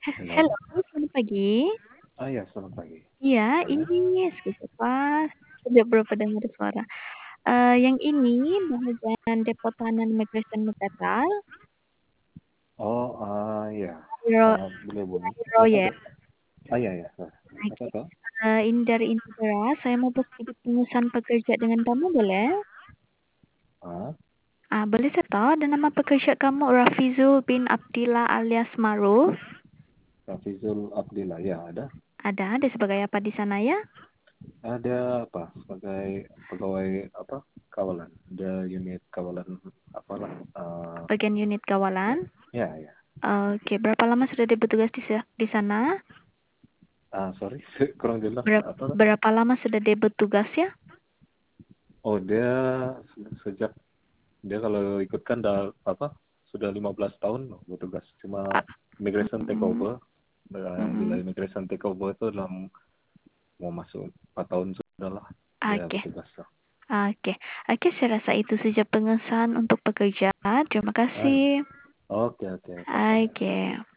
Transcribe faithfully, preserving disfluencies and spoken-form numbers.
He halo, Halo. selamat pagi. Oh iya, selamat pagi. Iya, Saya ini siapa? Sudah berapa dengar suara. Eee, yang ini bagian depo tanah Migration Merdeka. oh, eee, iya, Ro eee, boleh boleh. Bapak Royal. da oh iya iya, heeh. Apa Oke. tuh? Eee, ini dari Integara, saya mau berbagi pengurusan pekerja dengan kamu boleh? Heeh. Ah, boleh saya tahu ada nama pekerja kamu Rafizul bin Abdillah alias Ma'ruf? Rafizul Abdillah, ya ada. Ada, ada sebagai apa di sana ya? Ada apa, sebagai pegawai apa, kawalan, ada unit kawalan apalah, eee, Bagian unit ya kawalan. ya ya. Oke, berapa lama sudah dia bertugas di sa di sana? Ah, sorry, kurang jelas, Berap apa Kak? berapa lama sudah dia bertugas ya? Oh, dia se sejak dia kalau ikut kan dah apa, sudah lima belas tahun loh bertugas, A cuma migration mhm, takeover, eee, bila mhm. immigration takeover itu dalam mau masuk empat tahun sudahlah dia Oke, bertugas tuh. oke. Oke, saya rasa itu saja pengesahan untuk pekerja. Terima Ah, iya. kasih. Oke oke, sama-sama. Oke.